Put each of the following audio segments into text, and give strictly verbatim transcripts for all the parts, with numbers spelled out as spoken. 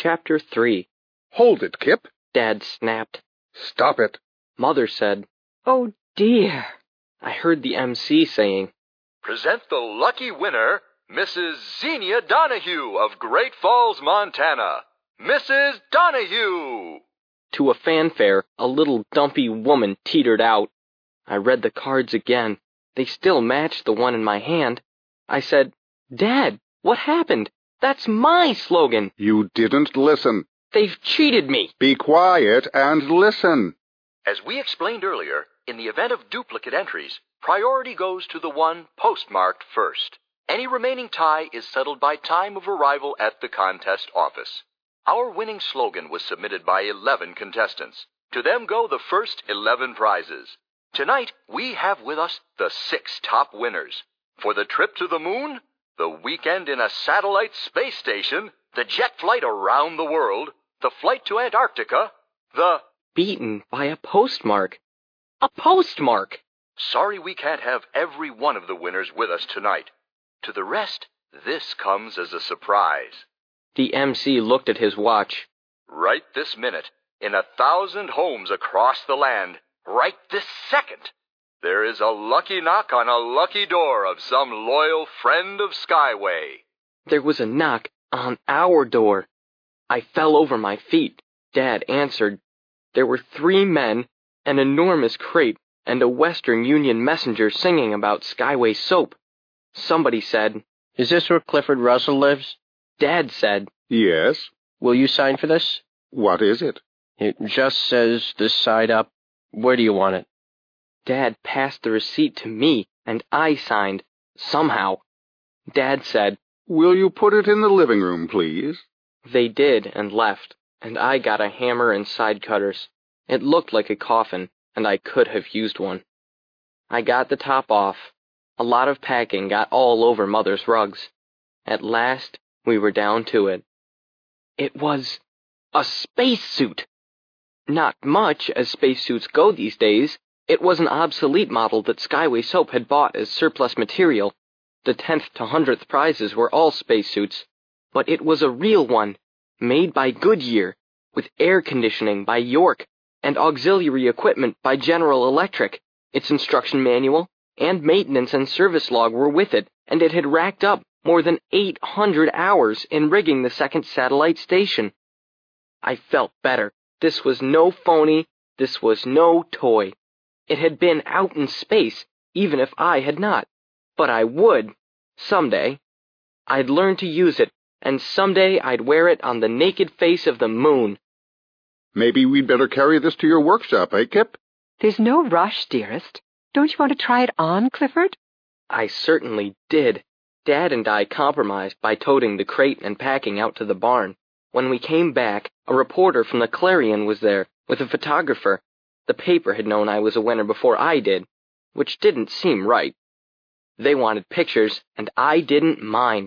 Chapter three. Hold it, Kip. Dad snapped. Stop it. Mother said, "Oh, dear." I heard the M C saying, "Present the lucky winner, Missus Xenia Donahue of Great Falls, Montana. Missus Donahue!" To a fanfare, a little dumpy woman teetered out. I read the cards again. They still matched the one in my hand. I said, "Dad, what happened? That's my slogan." You didn't listen. "They've cheated me." Be quiet and listen. As we explained earlier, in the event of duplicate entries, priority goes to the one postmarked first. Any remaining tie is settled by time of arrival at the contest office. Our winning slogan was submitted by eleven contestants. To them go the first eleven prizes. Tonight, we have with us the six top winners. For the trip to the moon, the weekend in a satellite space station, the jet flight around the world, the flight to Antarctica, the... Beaten by a postmark. A postmark! Sorry we can't have every one of the winners with us tonight. To the rest, this comes as a surprise. The M C looked at his watch. Right this minute, in a thousand homes across the land, right this second, there is a lucky knock on a lucky door of some loyal friend of Skyway. There was a knock on our door. I fell over my feet. Dad answered. There were three men, an enormous crate, and a Western Union messenger singing about Skyway soap. Somebody said, "Is this where Clifford Russell lives?" Dad said, Yes. "Will you sign for this?" What is it? "It just says this side up. Where do you want it?" Dad passed the receipt to me, and I signed, somehow. Dad said, Will you put it in the living room, please? They did and left, and I got a hammer and side cutters. It looked like a coffin, and I could have used one. I got the top off. A lot of packing got all over Mother's rugs. At last, we were down to it. It was a spacesuit. Not much, as spacesuits go these days. It was an obsolete model that Skyway Soap had bought as surplus material. The tenth to hundredth prizes were all spacesuits, but it was a real one, made by Goodyear, with air conditioning by York, and auxiliary equipment by General Electric. Its instruction manual and maintenance and service log were with it, and it had racked up more than eight hundred hours in rigging the second satellite station. I felt better. This was no phony. This was no toy. It had been out in space, even if I had not. But I would, someday. I'd learn to use it, and someday I'd wear it on the naked face of the moon. Maybe we'd better carry this to your workshop, eh, Kip? There's no rush, dearest. Don't you want to try it on, Clifford? I certainly did. Dad and I compromised by toting the crate and packing out to the barn. When we came back, a reporter from the Clarion was there, with a photographer. The paper had known I was a winner before I did, which didn't seem right. They wanted pictures, and I didn't mind.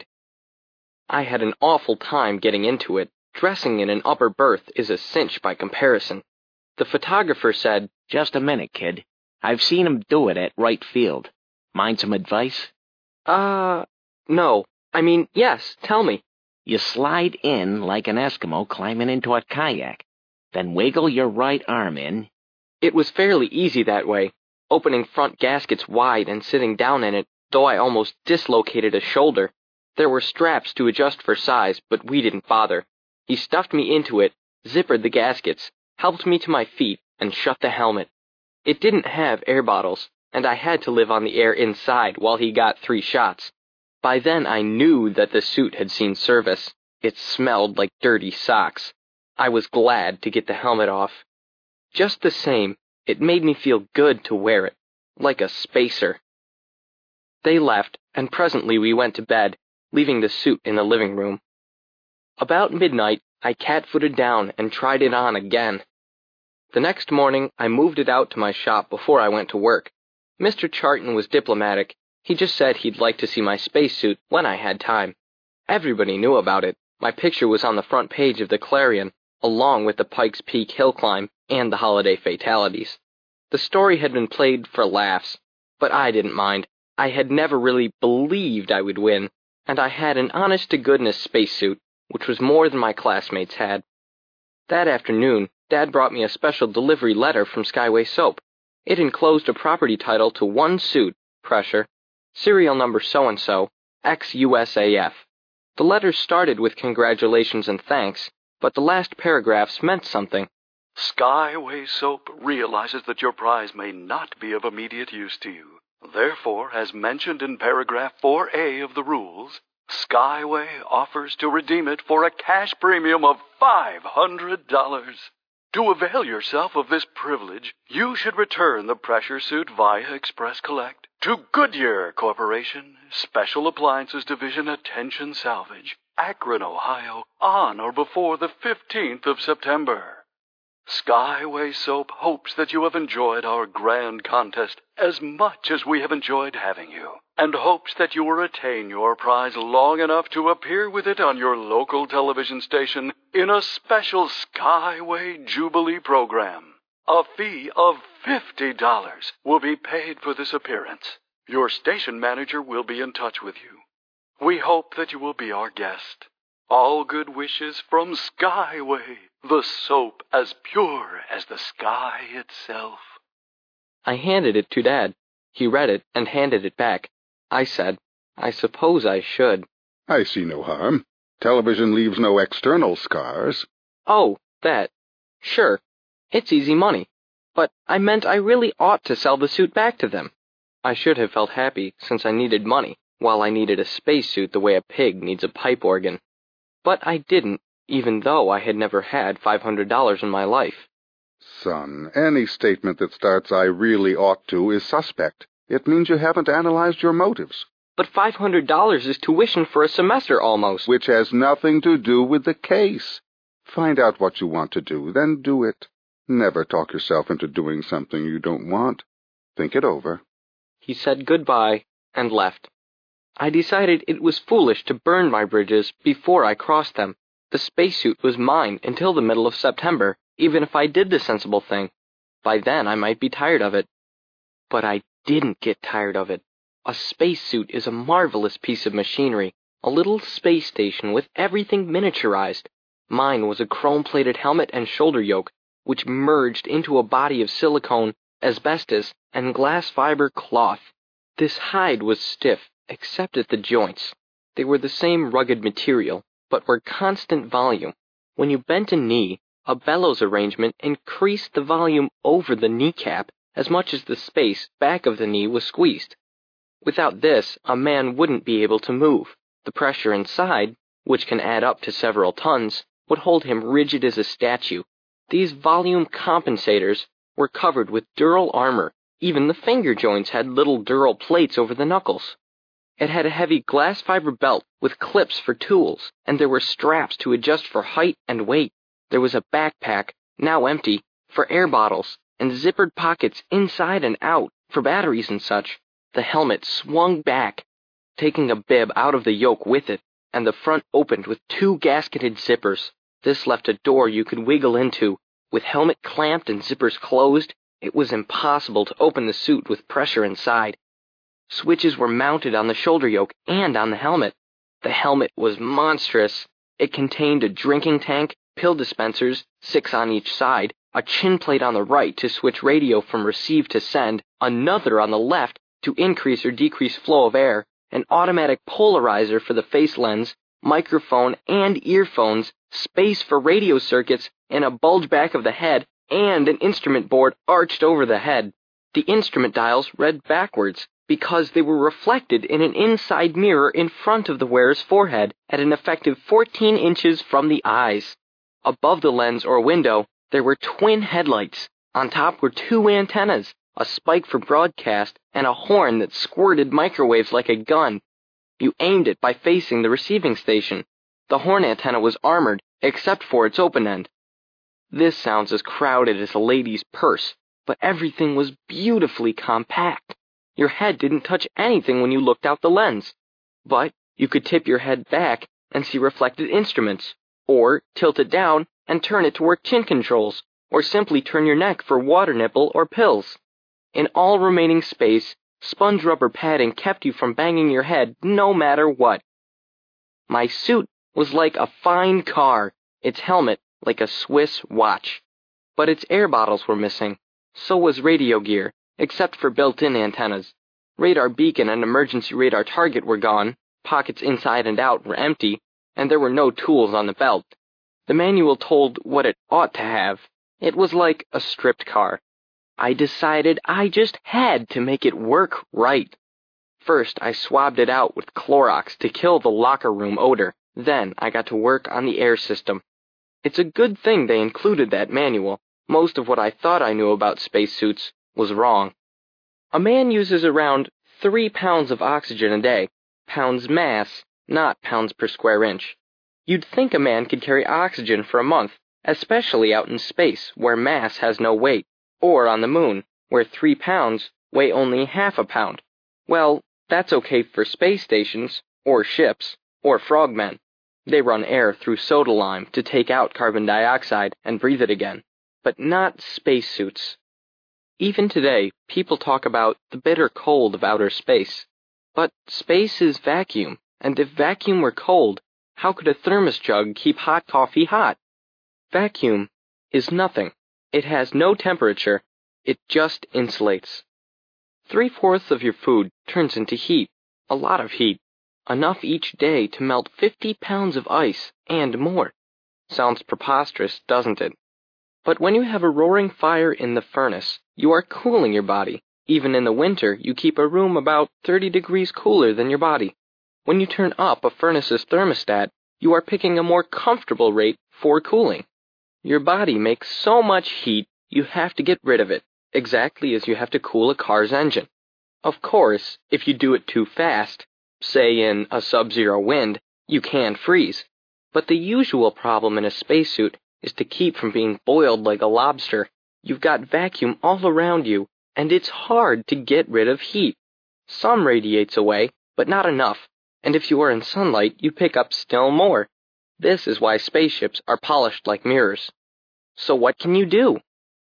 I had an awful time getting into it. Dressing in an upper berth is a cinch by comparison. The photographer said, "Just a minute, kid. I've seen him do it at right field. Mind some advice?" Uh, no. I mean, yes, tell me. You slide in like an Eskimo climbing into a kayak, then wiggle your right arm in. It was fairly easy that way, opening front gaskets wide and sitting down in it, though I almost dislocated a shoulder. There were straps to adjust for size, but we didn't bother. He stuffed me into it, zippered the gaskets, helped me to my feet, and shut the helmet. It didn't have air bottles, and I had to live on the air inside while he got three shots. By then I knew that the suit had seen service. It smelled like dirty socks. I was glad to get the helmet off. Just the same, it made me feel good to wear it, like a spacer. They left, and presently we went to bed, leaving the suit in the living room. About midnight, I cat-footed down and tried it on again. The next morning, I moved it out to my shop before I went to work. Mister Charton was diplomatic. He just said he'd like to see my spacesuit when I had time. Everybody knew about it. My picture was on the front page of the Clarion, along with the Pikes Peak hill climb and the holiday fatalities. The story had been played for laughs, but I didn't mind. I had never really believed I would win, and I had an honest-to-goodness spacesuit. which was more than my classmates had. That afternoon, Dad brought me a special delivery letter from Skyway Soap. It enclosed a property title to one suit, pressure, serial number so-and-so, ex U S A F. The letter started with congratulations and thanks, but the last paragraphs meant something. Skyway Soap realizes that your prize may not be of immediate use to you. Therefore, as mentioned in paragraph four A of the rules, Skyway offers to redeem it for a cash premium of five hundred dollars. To avail yourself of this privilege, you should return the pressure suit via Express Collect to Goodyear Corporation, Special Appliances Division, Attention Salvage, Akron, Ohio, on or before the fifteenth of September. Skyway Soap hopes that you have enjoyed our grand contest as much as we have enjoyed having you, and hopes that you will retain your prize long enough to appear with it on your local television station in a special Skyway Jubilee program. A fee of fifty dollars will be paid for this appearance. Your station manager will be in touch with you. We hope that you will be our guest. All good wishes from Skyway, the soap as pure as the sky itself. I handed it to Dad. He read it and handed it back. I said, I suppose I should. I see no harm. Television leaves no external scars. Oh, that. Sure. It's easy money. But I meant I really ought to sell the suit back to them. I should have felt happy, since I needed money, while I needed a spacesuit the way a pig needs a pipe organ. But I didn't, even though I had never had five hundred dollars in my life. Son, any statement that starts "I really ought to" is suspect. It means you haven't analyzed your motives. But five hundred dollars is tuition for a semester almost. Which has nothing to do with the case. Find out what you want to do, then do it. Never talk yourself into doing something you don't want. Think it over. He said goodbye and left. I decided it was foolish to burn my bridges before I crossed them. The spacesuit was mine until the middle of September, even if I did the sensible thing. By then I might be tired of it. But I didn't get tired of it. A spacesuit is a marvelous piece of machinery, a little space station with everything miniaturized. Mine was a chrome-plated helmet and shoulder yoke, which merged into a body of silicone, asbestos, and glass fiber cloth. This hide was stiff, except at the joints. They were the same rugged material, but were constant volume. When you bent a knee, a bellows arrangement increased the volume over the kneecap as much as the space back of the knee was squeezed. Without this, a man wouldn't be able to move. The pressure inside, which can add up to several tons, would hold him rigid as a statue. These volume compensators were covered with dural armor. Even the finger joints had little dural plates over the knuckles. It had a heavy glass fiber belt with clips for tools, and there were straps to adjust for height and weight. There was a backpack, now empty, for air bottles, and zippered pockets inside and out for batteries and such. The helmet swung back, taking a bib out of the yoke with it, and the front opened with two gasketed zippers. This left a door you could wiggle into. With helmet clamped and zippers closed, it was impossible to open the suit with pressure inside. Switches were mounted on the shoulder yoke and on the helmet. The helmet was monstrous. It contained a drinking tank, pill dispensers, six on each side, a chin plate on the right to switch radio from receive to send, another on the left to increase or decrease flow of air, an automatic polarizer for the face lens, microphone and earphones, space for radio circuits, and a bulge back of the head, and an instrument board arched over the head. The instrument dials read backwards, because they were reflected in an inside mirror in front of the wearer's forehead at an effective fourteen inches from the eyes. Above the lens or window, there were twin headlights. On top were two antennas, a spike for broadcast, and a horn that squirted microwaves like a gun. You aimed it by facing the receiving station. The horn antenna was armored, except for its open end. This sounds as crowded as a lady's purse, but everything was beautifully compact. Your head didn't touch anything when you looked out the lens, but you could tip your head back and see reflected instruments, or tilt it down and turn it to work chin controls, or simply turn your neck for water nipple or pills. In all remaining space, sponge rubber padding kept you from banging your head no matter what. My suit was like a fine car, its helmet like a Swiss watch. But its air bottles were missing. So was radio gear, except for built-in antennas. Radar beacon and emergency radar target were gone, pockets inside and out were empty, and there were no tools on the belt. The manual told what it ought to have. It was like a stripped car. I decided I just had to make it work right. First, I swabbed it out with Clorox to kill the locker room odor. Then I got to work on the air system. It's a good thing they included that manual. Most of what I thought I knew about spacesuits was wrong. A man uses around three pounds of oxygen a day. Pounds mass, not pounds per square inch. You'd think a man could carry oxygen for a month, especially out in space where mass has no weight, or on the moon, where three pounds weigh only half a pound. Well, that's okay for space stations, or ships, or frogmen. They run air through soda lime to take out carbon dioxide and breathe it again, but not spacesuits. Even today, people talk about the bitter cold of outer space. But space is vacuum, and if vacuum were cold, how could a thermos jug keep hot coffee hot? Vacuum is nothing. It has no temperature. It just insulates. Three-fourths of your food turns into heat, a lot of heat, enough each day to melt fifty pounds of ice and more. Sounds preposterous, doesn't it? But when you have a roaring fire in the furnace, you are cooling your body. Even in the winter, you keep a room about thirty degrees cooler than your body. When you turn up a furnace's thermostat, you are picking a more comfortable rate for cooling. Your body makes so much heat, you have to get rid of it, exactly as you have to cool a car's engine. Of course, if you do it too fast, say in a sub-zero wind, you can freeze. But the usual problem in a spacesuit is to keep from being boiled like a lobster. You've got vacuum all around you, and it's hard to get rid of heat. Some radiates away, but not enough, and if you are in sunlight, you pick up still more. This is why spaceships are polished like mirrors. So what can you do?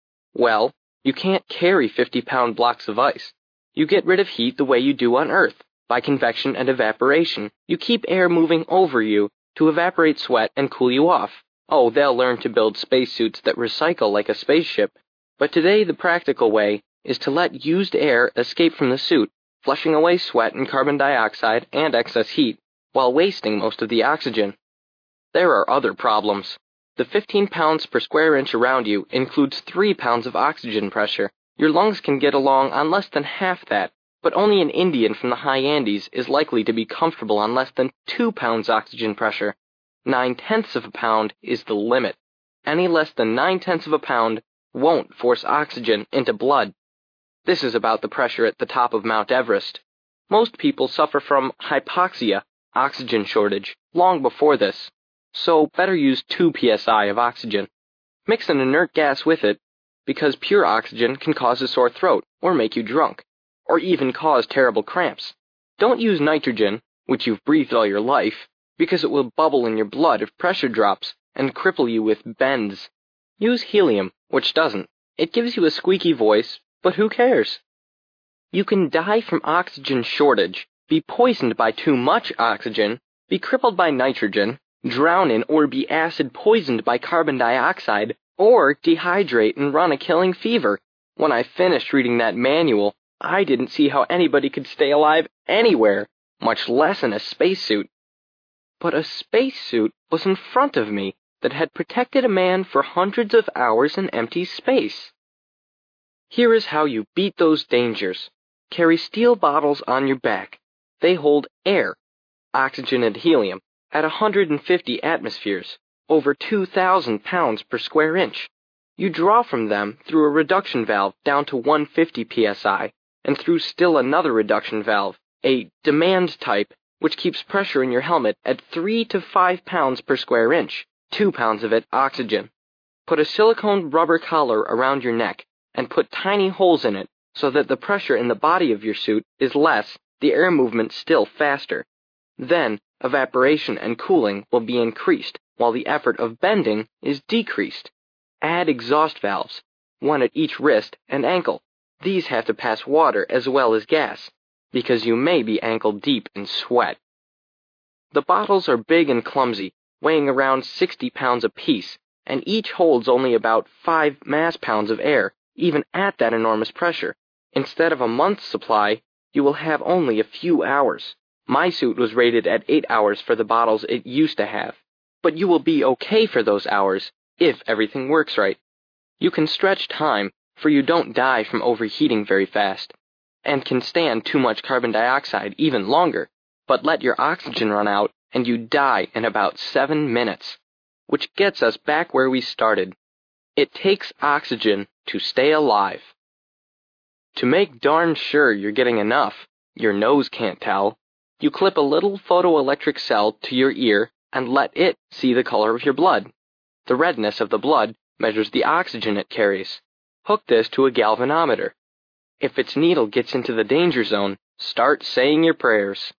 Well, you can't carry fifty-pound blocks of ice. You get rid of heat the way you do on Earth, by convection and evaporation. You keep air moving over you to evaporate sweat and cool you off. Oh, they'll learn to build spacesuits that recycle like a spaceship. But today the practical way is to let used air escape from the suit, flushing away sweat and carbon dioxide and excess heat, while wasting most of the oxygen. There are other problems. The fifteen pounds per square inch around you includes three pounds of oxygen pressure. Your lungs can get along on less than half that, but only an Indian from the high Andes is likely to be comfortable on less than two pounds oxygen pressure. Nine-tenths of a pound is the limit. Any less than nine-tenths of a pound won't force oxygen into blood. This is about the pressure at the top of Mount Everest. Most people suffer from hypoxia, oxygen shortage, long before this, so better use two P S I of oxygen. Mix an inert gas with it, because pure oxygen can cause a sore throat or make you drunk, or even cause terrible cramps. Don't use nitrogen, which you've breathed all your life, because it will bubble in your blood if pressure drops and cripple you with bends. Use helium, which doesn't. It gives you a squeaky voice, but who cares? You can die from oxygen shortage, be poisoned by too much oxygen, be crippled by nitrogen, drown in or be acid poisoned by carbon dioxide, or dehydrate and run a killing fever. When I finished reading that manual, I didn't see how anybody could stay alive anywhere, much less in a spacesuit. But a spacesuit was in front of me that had protected a man for hundreds of hours in empty space. Here is how you beat those dangers. Carry steel bottles on your back. They hold air, oxygen and helium, at one hundred fifty atmospheres, over two thousand pounds per square inch. You draw from them through a reduction valve down to one hundred fifty P S I, and through still another reduction valve, a demand type, which keeps pressure in your helmet at three to five pounds per square inch, two pounds of it oxygen. Put a silicone rubber collar around your neck, and put tiny holes in it so that the pressure in the body of your suit is less, the air movement still faster. Then, evaporation and cooling will be increased, while the effort of bending is decreased. Add exhaust valves, one at each wrist and ankle. These have to pass water as well as gas, because you may be ankle deep in sweat. The bottles are big and clumsy, weighing around sixty pounds apiece, and each holds only about five mass pounds of air, even at that enormous pressure. Instead of a month's supply, you will have only a few hours. My suit was rated at eight hours for the bottles it used to have, but you will be okay for those hours if everything works right. You can stretch time, for you don't die from overheating very fast, and can stand too much carbon dioxide even longer, but let your oxygen run out and you die in about seven minutes, which gets us back where we started. It takes oxygen to stay alive. To make darn sure you're getting enough, your nose can't tell, you clip a little photoelectric cell to your ear and let it see the color of your blood. The redness of the blood measures the oxygen it carries. Hook this to a galvanometer. If its needle gets into the danger zone, start saying your prayers.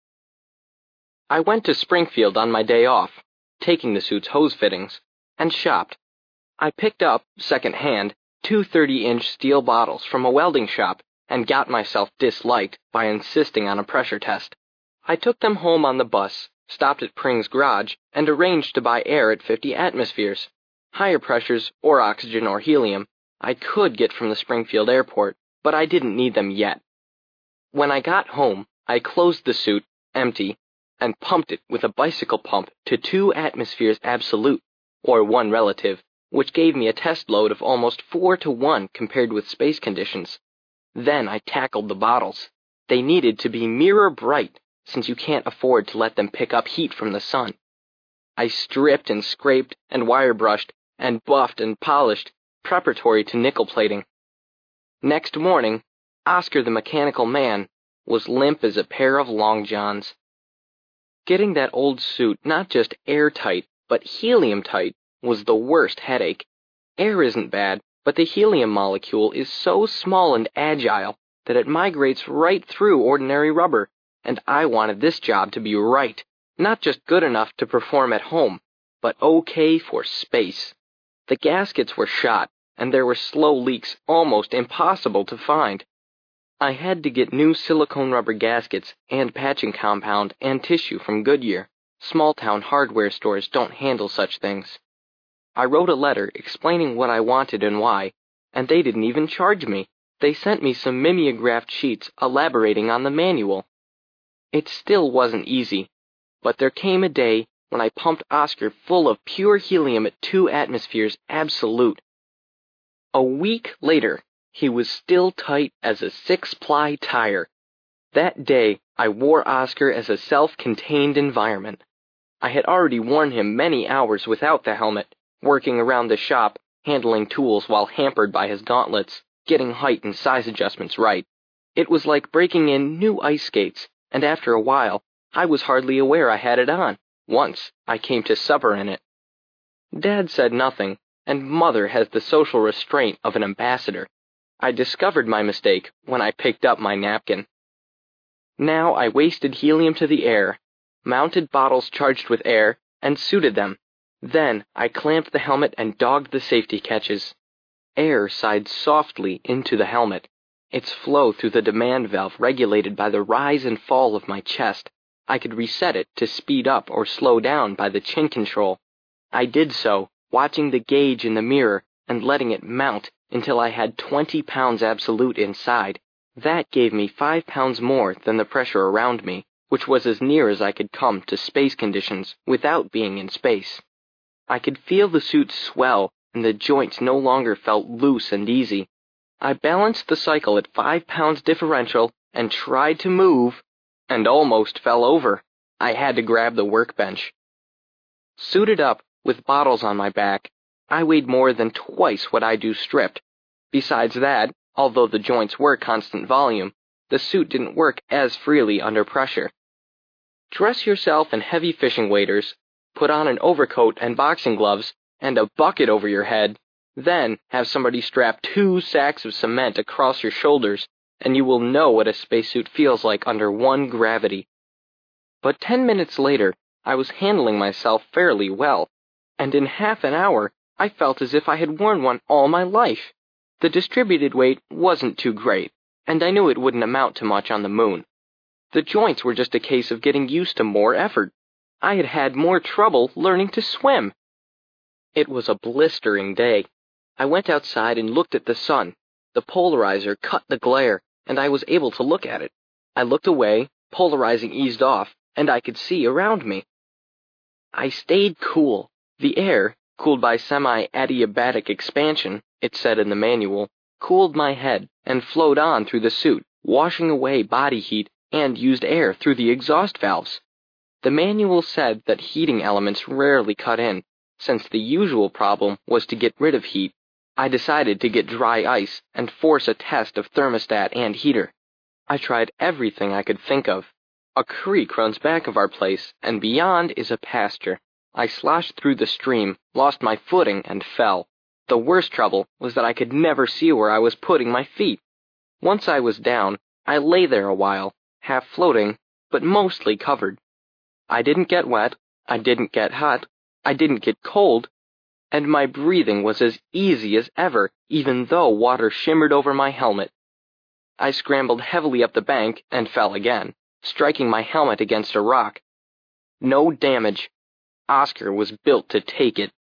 I went to Springfield on my day off, taking the suit's hose fittings, and shopped. I picked up, second-hand, two thirty-inch steel bottles from a welding shop and got myself disliked by insisting on a pressure test. I took them home on the bus, stopped at Pring's garage, and arranged to buy air at fifty atmospheres. Higher pressures, or oxygen or helium, I could get from the Springfield airport, but I didn't need them yet. When I got home, I closed the suit, empty, and pumped it with a bicycle pump to two atmospheres absolute, or one relative, which gave me a test load of almost four to one compared with space conditions. Then I tackled the bottles. They needed to be mirror bright, since you can't afford to let them pick up heat from the sun. I stripped and scraped and wire brushed and buffed and polished, preparatory to nickel plating. Next morning, Oscar the Mechanical Man was limp as a pair of long johns. Getting that old suit not just airtight, but helium-tight was the worst headache. Air isn't bad, but the helium molecule is so small and agile that it migrates right through ordinary rubber, and I wanted this job to be right, not just good enough to perform at home, but okay for space. The gaskets were shot, and there were slow leaks almost impossible to find. I had to get new silicone rubber gaskets and patching compound and tissue from Goodyear. Small-town hardware stores don't handle such things. I wrote a letter explaining what I wanted and why, and they didn't even charge me. They sent me some mimeographed sheets elaborating on the manual. It still wasn't easy, but there came a day when I pumped Oscar full of pure helium at two atmospheres absolute. A week later, he was still tight as a six-ply tire. That day, I wore Oscar as a self-contained environment. I had already worn him many hours without the helmet, working around the shop, handling tools while hampered by his gauntlets, getting height and size adjustments right. It was like breaking in new ice skates, and after a while, I was hardly aware I had it on. Once, I came to supper in it. Dad said nothing, and Mother has the social restraint of an ambassador. I discovered my mistake when I picked up my napkin. Now I wasted helium to the air, mounted bottles charged with air, and suited them. Then I clamped the helmet and dogged the safety catches. Air sighed softly into the helmet, its flow through the demand valve regulated by the rise and fall of my chest. I could reset it to speed up or slow down by the chin control. I did so, watching the gauge in the mirror and letting it mount until I had twenty pounds absolute inside. That gave me five pounds more than the pressure around me, which was as near as I could come to space conditions without being in space. I could feel the suit swell, and the joints no longer felt loose and easy. I balanced the cycle at five pounds differential and tried to move, and almost fell over. I had to grab the workbench. Suited up, with bottles on my back, I weighed more than twice what I do stripped. Besides that, although the joints were constant volume, the suit didn't work as freely under pressure. Dress yourself in heavy fishing waders, put on an overcoat and boxing gloves, and a bucket over your head, then have somebody strap two sacks of cement across your shoulders, and you will know what a spacesuit feels like under one gravity. But ten minutes later, I was handling myself fairly well, and in half an hour, I felt as if I had worn one all my life. The distributed weight wasn't too great, and I knew it wouldn't amount to much on the moon. The joints were just a case of getting used to more effort. I had had more trouble learning to swim. It was a blistering day. I went outside and looked at the sun. The polarizer cut the glare, and I was able to look at it. I looked away, polarizing eased off, and I could see around me. I stayed cool. The air, cooled by semi-adiabatic expansion, it said in the manual, cooled my head and flowed on through the suit, washing away body heat, and used air through the exhaust valves. The manual said that heating elements rarely cut in. Since the usual problem was to get rid of heat, I decided to get dry ice and force a test of thermostat and heater. I tried everything I could think of. A creek runs back of our place, and beyond is a pasture. I sloshed through the stream, lost my footing, and fell. The worst trouble was that I could never see where I was putting my feet. Once I was down, I lay there a while, half floating, but mostly covered. I didn't get wet, I didn't get hot, I didn't get cold, and my breathing was as easy as ever, even though water shimmered over my helmet. I scrambled heavily up the bank and fell again, striking my helmet against a rock. No damage. Oscar was built to take it.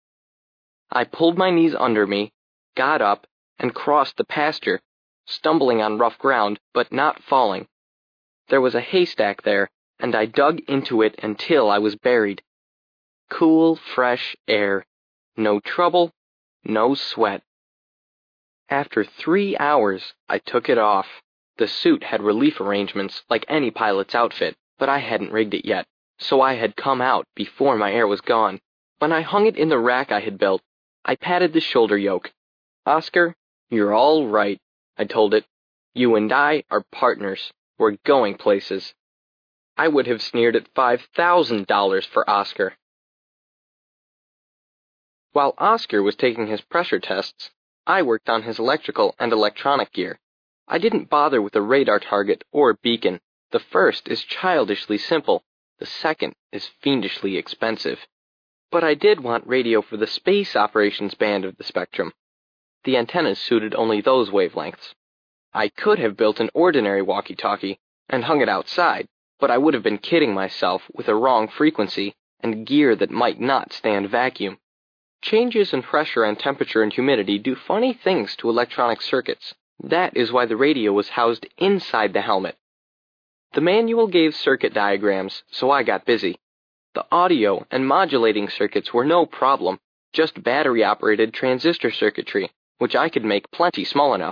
I pulled my knees under me, got up, and crossed the pasture, stumbling on rough ground, but not falling. There was a haystack there, and I dug into it until I was buried. Cool, fresh air. No trouble, no sweat. After three hours, I took it off. The suit had relief arrangements like any pilot's outfit, but I hadn't rigged it yet, so I had come out before my air was gone. When I hung it in the rack I had built, I patted the shoulder yoke. Oscar, you're all right, I told it. You and I are partners. We're going places. I would have sneered at five thousand dollars for Oscar. While Oscar was taking his pressure tests, I worked on his electrical and electronic gear. I didn't bother with a radar target or beacon. The first is childishly simple. The second is fiendishly expensive. But I did want radio for the space operations band of the spectrum. The antennas suited only those wavelengths. I could have built an ordinary walkie-talkie and hung it outside, but I would have been kidding myself with a wrong frequency and gear that might not stand vacuum. Changes in pressure and temperature and humidity do funny things to electronic circuits. That is why the radio was housed inside the helmet. The manual gave circuit diagrams, so I got busy. The audio and modulating circuits were no problem, just battery-operated transistor circuitry, which I could make plenty small enough.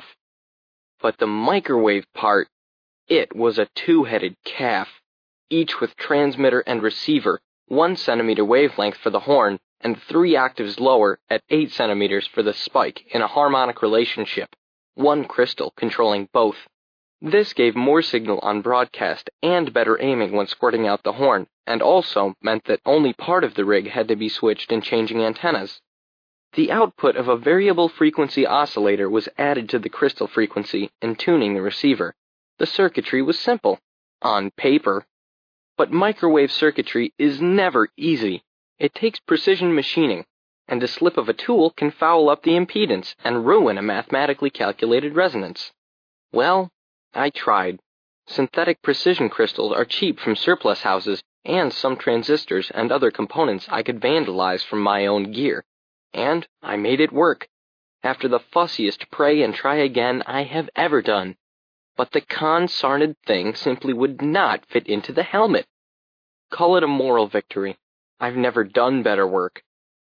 But the microwave part, it was a two-headed calf, each with transmitter and receiver, one centimeter wavelength for the horn, and three octaves lower at eight centimeters for the spike in a harmonic relationship, one crystal controlling both. This gave more signal on broadcast and better aiming when squirting out the horn, and also meant that only part of the rig had to be switched in changing antennas. The output of a variable frequency oscillator was added to the crystal frequency in tuning the receiver. The circuitry was simple, on paper. But microwave circuitry is never easy. It takes precision machining, and a slip of a tool can foul up the impedance and ruin a mathematically calculated resonance. Well, I tried. Synthetic precision crystals are cheap from surplus houses, and some transistors and other components I could vandalize from my own gear. And I made it work, after the fussiest pray and try again I have ever done. But the consarned thing simply would not fit into the helmet. Call it a moral victory. I've never done better work.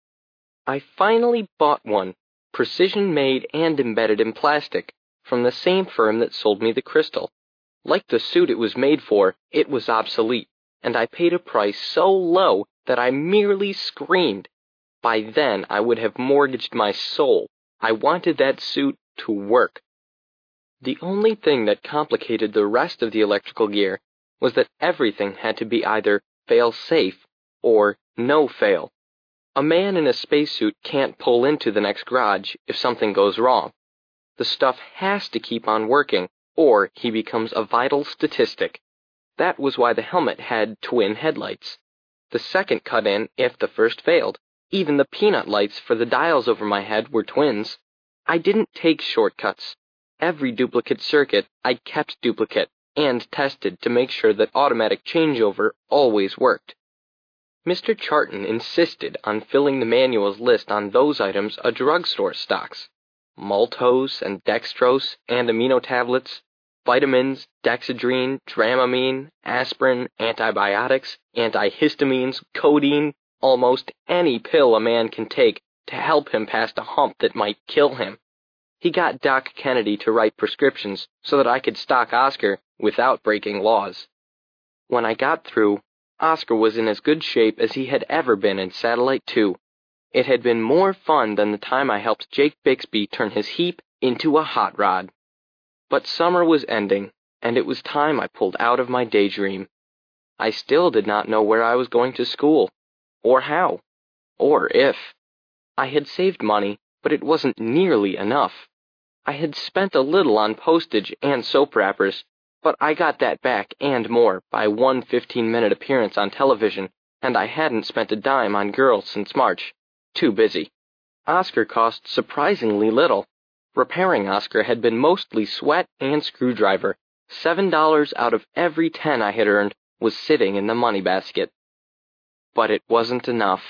I finally bought one, precision-made and embedded in plastic, from the same firm that sold me the crystal. Like the suit it was made for, it was obsolete, and I paid a price so low that I merely screamed. By then I would have mortgaged my soul. I wanted that suit to work. The only thing that complicated the rest of the electrical gear was that everything had to be either fail-safe or no-fail. A man in a spacesuit can't pull into the next garage if something goes wrong. The stuff has to keep on working, or he becomes a vital statistic. That was why the helmet had twin headlights. The second cut in if the first failed. Even the peanut lights for the dials over my head were twins. I didn't take shortcuts. Every duplicate circuit I kept duplicate and tested to make sure that automatic changeover always worked. Mister Charton insisted on filling the manual's list on those items a drugstore stocks: maltose and dextrose and amino tablets, vitamins, dexedrine, dramamine, aspirin, antibiotics, antihistamines, codeine, almost any pill a man can take to help him past a hump that might kill him. He got Doc Kennedy to write prescriptions so that I could stock Oscar without breaking laws. When I got through, Oscar was in as good shape as he had ever been in Satellite two. It had been more fun than the time I helped Jake Bixby turn his heap into a hot rod. But summer was ending, and it was time I pulled out of my daydream. I still did not know where I was going to school, or how, or if. I had saved money, but it wasn't nearly enough. I had spent a little on postage and soap wrappers, but I got that back and more by one fifteen-minute appearance on television, and I hadn't spent a dime on girls since March. Too busy. Oscar cost surprisingly little. Repairing Oscar had been mostly sweat and screwdriver. Seven dollars out of every ten I had earned was sitting in the money basket. But it wasn't enough.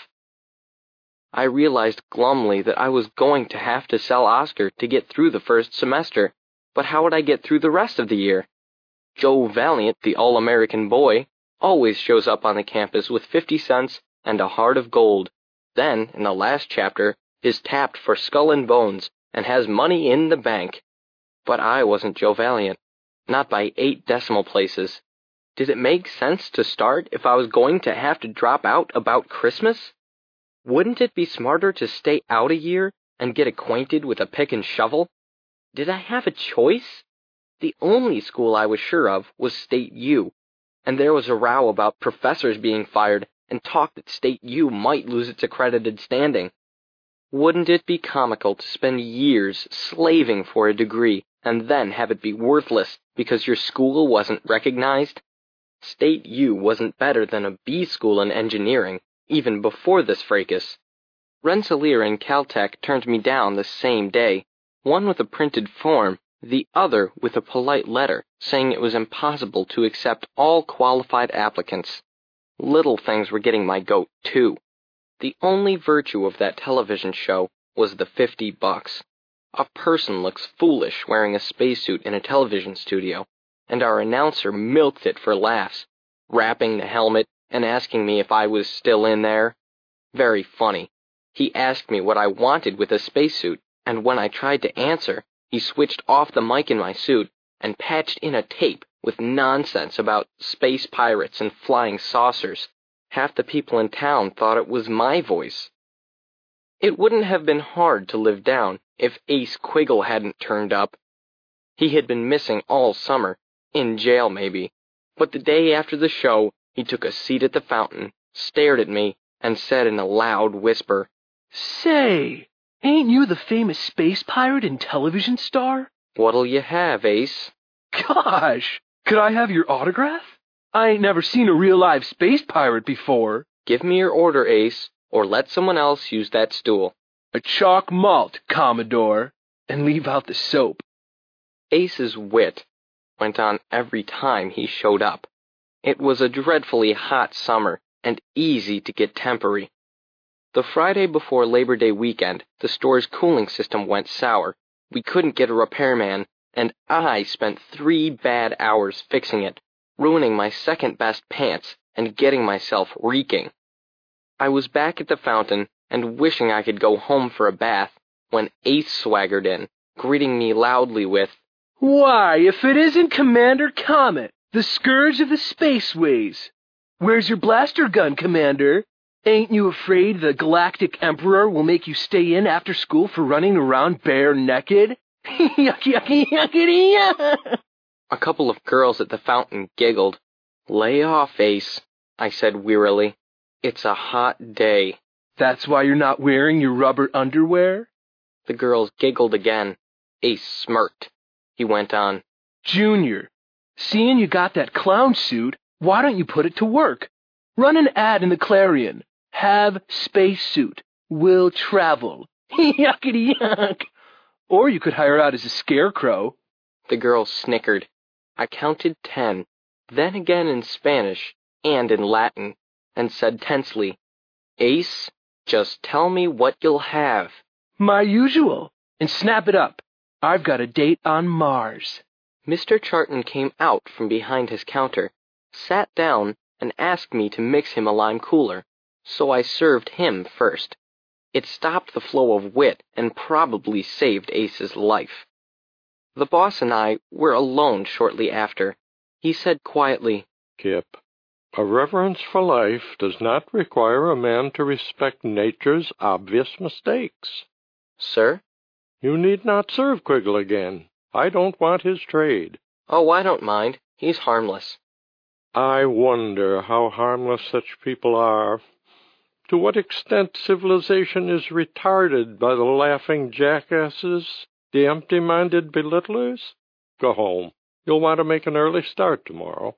I realized glumly that I was going to have to sell Oscar to get through the first semester, but how would I get through the rest of the year? Joe Valiant, the all-American boy, always shows up on the campus with fifty cents and a heart of gold. Then, in the last chapter, is tapped for skull and bones and has money in the bank. But I wasn't Joe Valiant, not by eight decimal places. Did it make sense to start if I was going to have to drop out about Christmas? Wouldn't it be smarter to stay out a year and get acquainted with a pick and shovel? Did I have a choice? The only school I was sure of was State U, and there was a row about professors being fired and talk that State U might lose its accredited standing. Wouldn't it be comical to spend years slaving for a degree and then have it be worthless because your school wasn't recognized? State U wasn't better than a B school in engineering, even before this fracas. Rensselaer and Caltech turned me down the same day, one with a printed form, the other with a polite letter saying it was impossible to accept all qualified applicants. Little things were getting my goat, too. The only virtue of that television show was the fifty bucks. A person looks foolish wearing a spacesuit in a television studio, and our announcer milked it for laughs, wrapping the helmet and asking me if I was still in there. Very funny. He asked me what I wanted with a spacesuit, and when I tried to answer, he switched off the mic in my suit and patched in a tape with nonsense about space pirates and flying saucers. Half the people in town thought it was my voice. It wouldn't have been hard to live down if Ace Quiggle hadn't turned up. He had been missing all summer, in jail maybe, but the day after the show, he took a seat at the fountain, stared at me, and said in a loud whisper, "Say, ain't you the famous space pirate and television star?" "What'll you have, Ace?" "Gosh, could I have your autograph? I ain't never seen a real live space pirate before." "Give me your order, Ace, or let someone else use that stool." "A chalk malt, Commodore, and leave out the soap." Ace's wit went on every time he showed up. It was a dreadfully hot summer, and easy to get tempery. The Friday before Labor Day weekend, the store's cooling system went sour. We couldn't get a repairman, and I spent three bad hours fixing it, ruining my second-best pants and getting myself reeking. I was back at the fountain and wishing I could go home for a bath when Ace swaggered in, greeting me loudly with, "Why, if it isn't Commander Comet, the scourge of the spaceways. Where's your blaster gun, Commander? Ain't you afraid the Galactic Emperor will make you stay in after school for running around bare naked?" Yucky, yucky, yuckity, yuck. A couple of girls at the fountain giggled. "Lay off, Ace," I said wearily. "It's a hot day." "That's why you're not wearing your rubber underwear?" The girls giggled again. Ace smirked. He went on, "Junior, seeing you got that clown suit, why don't you put it to work? Run an ad in the Clarion. Have spacesuit. Will travel. Yuckity yuck. Or you could hire out as a scarecrow." The girls snickered. I counted ten, then again in Spanish and in Latin. and said tensely, "Ace, just tell me what you'll have." My usual. And snap it up. I've got a date on Mars. Mister Charton came out from behind his counter, sat down, and asked me to mix him a lime cooler, so I served him first. It stopped the flow of wit and probably saved Ace's life. The boss and I were alone shortly after. He said quietly, "Kip, a reverence for life does not require a man to respect nature's obvious mistakes." "Sir?" "You need not serve Quiggle again. I don't want his trade." "Oh, I don't mind. He's harmless." "I wonder how harmless such people are. To what extent civilization is retarded by the laughing jackasses, the empty-minded belittlers? Go home. You'll want to make an early start tomorrow."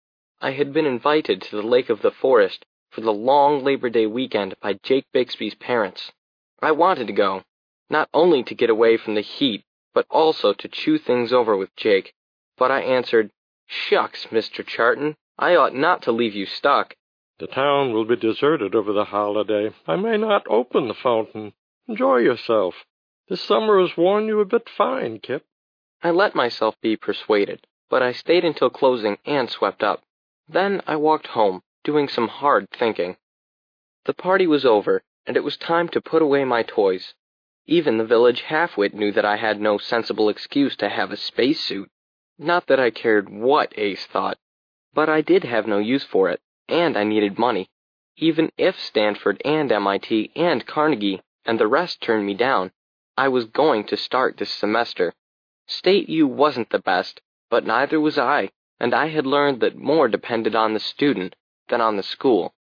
I had been invited to the Lake of the Forest for the long Labor Day weekend by Jake Bixby's parents. I wanted to go, not only to get away from the heat, but also to chew things over with Jake. But I answered, "Shucks, Mister Charton, I ought not to leave you stuck." "The town will be deserted over the holiday. I may not open the fountain. Enjoy yourself. This summer has worn you a bit fine, Kip." I let myself be persuaded, but I stayed until closing and swept up. Then I walked home, doing some hard thinking. The party was over, and it was time to put away my toys. Even the village halfwit knew that I had no sensible excuse to have a spacesuit. Not that I cared what Ace thought, but I did have no use for it, and I needed money. Even if Stanford and M I T and Carnegie and the rest turned me down, I was going to start this semester. State U wasn't the best, but neither was I, and I had learned that more depended on the student than on the school.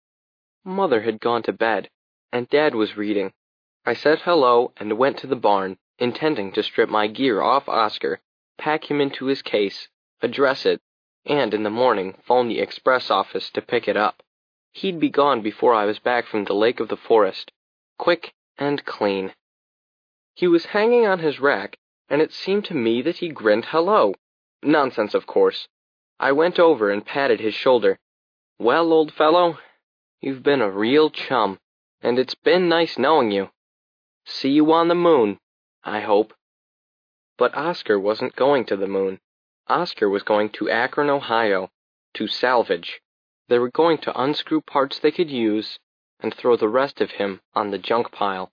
Mother had gone to bed, and Dad was reading. I said hello and went to the barn, intending to strip my gear off Oscar, pack him into his case, address it, and in the morning phone the express office to pick it up. He'd be gone before I was back from the Lake of the Forest, quick and clean. He was hanging on his rack, and it seemed to me that he grinned hello. Nonsense, of course. I went over and patted his shoulder. "Well, old fellow, you've been a real chum, and it's been nice knowing you. See you on the moon, I hope." But Oscar wasn't going to the moon. Oscar was going to Akron, Ohio, to salvage. They were going to unscrew parts they could use and throw the rest of him on the junk pile.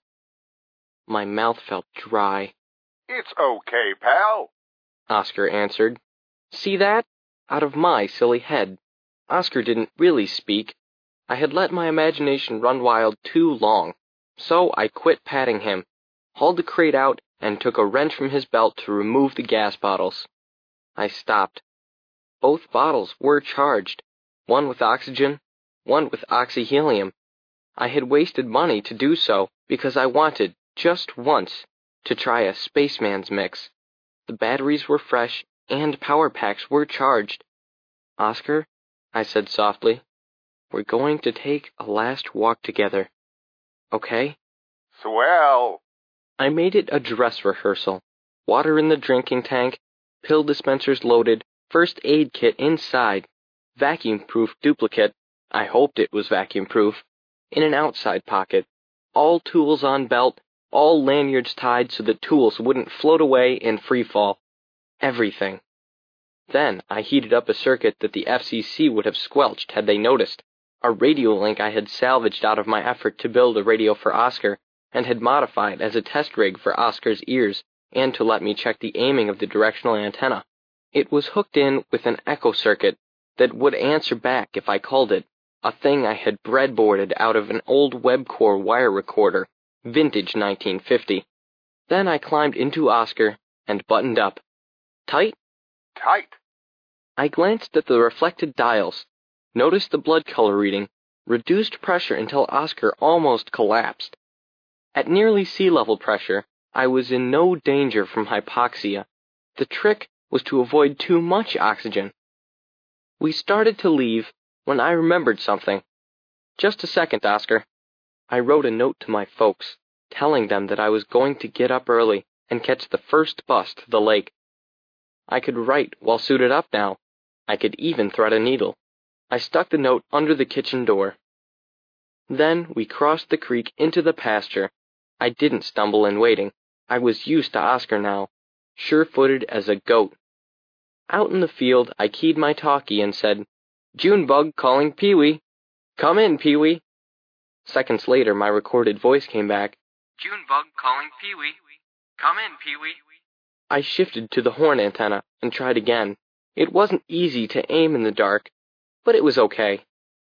My mouth felt dry. "It's okay, pal," Oscar answered. See that? Out of my silly head. Oscar didn't really speak. I had let my imagination run wild too long. So I quit patting him, hauled the crate out, and took a wrench from his belt to remove the gas bottles. I stopped. Both bottles were charged, one with oxygen, one with oxyhelium. I had wasted money to do so because I wanted, just once, to try a spaceman's mix. The batteries were fresh, and power packs were charged. "Oscar," I said softly, "we're going to take a last walk together. Okay?" "Swell." I made it a dress rehearsal. Water in the drinking tank, pill dispensers loaded, first aid kit inside, vacuum-proof duplicate, I hoped it was vacuum-proof, in an outside pocket, all tools on belt, all lanyards tied so the tools wouldn't float away in free fall. Everything. Then I heated up a circuit that the F C C would have squelched had they noticed, a radio link I had salvaged out of my effort to build a radio for Oscar, and had modified as a test rig for Oscar's ears, and to let me check the aiming of the directional antenna. It was hooked in with an echo circuit that would answer back if I called it, a thing I had breadboarded out of an old Webcore wire recorder, vintage nineteen fifty. Then I climbed into Oscar and buttoned up. Tight? Tight. I glanced at the reflected dials, noticed the blood color reading, reduced pressure until Oscar almost collapsed. At nearly sea-level pressure, I was in no danger from hypoxia. The trick was to avoid too much oxygen. We started to leave when I remembered something. "Just a second, Oscar." I wrote a note to my folks, telling them that I was going to get up early and catch the first bus to the lake. I could write while suited up now. I could even thread a needle. I stuck the note under the kitchen door. Then we crossed the creek into the pasture. I didn't stumble in waiting. I was used to Oscar now, sure-footed as a goat. Out in the field, I keyed my talkie and said, "Junebug calling Pee-wee. Come in, Pee-wee." Seconds later, my recorded voice came back, "Junebug calling Pee-wee. Come in, Pee-wee." I shifted to the horn antenna and tried again. It wasn't easy to aim in the dark, but it was okay.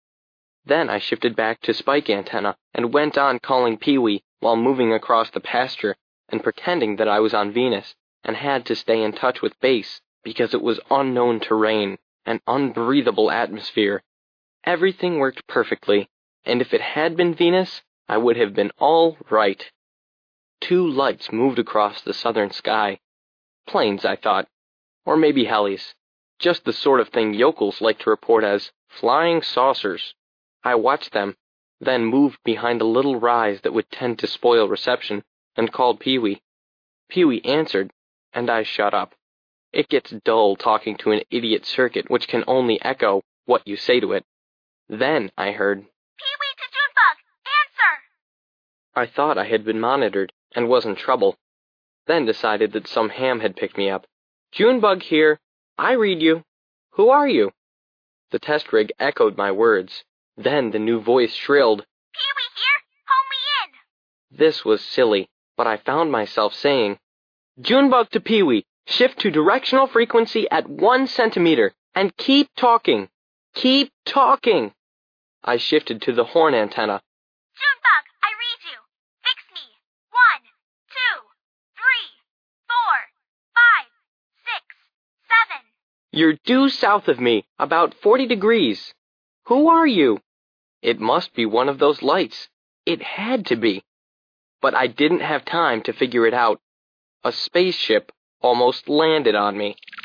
Then I shifted back to spike antenna and went on calling Pee-wee while moving across the pasture and pretending that I was on Venus and had to stay in touch with base because it was unknown terrain, an unbreathable atmosphere. Everything worked perfectly, and if it had been Venus, I would have been all right. Two lights moved across the southern sky. Planes, I thought. Or maybe helis. Just the sort of thing yokels like to report as flying saucers. I watched them, then moved behind a little rise that would tend to spoil reception, and called Pee-wee. Pee-wee answered, and I shut up. It gets dull talking to an idiot circuit which can only echo what you say to it. Then I heard, "Pee-wee to Junebug! Answer!" I thought I had been monitored and was in trouble. Then decided that some ham had picked me up. "Junebug here. I read you. Who are you?" The test rig echoed my words. Then the new voice shrilled, "Pee-wee here. Home me in." This was silly, but I found myself saying, "Junebug to Pee-wee. Shift to directional frequency at one centimeter, and keep talking. Keep talking." I shifted to the horn antenna. "Junebug, I read you. Fix me. One, two, three, four, five, six, seven." "You're due south of me, about forty degrees. Who are you?" It must be one of those lights. It had to be. But I didn't have time to figure it out. A spaceship almost landed on me.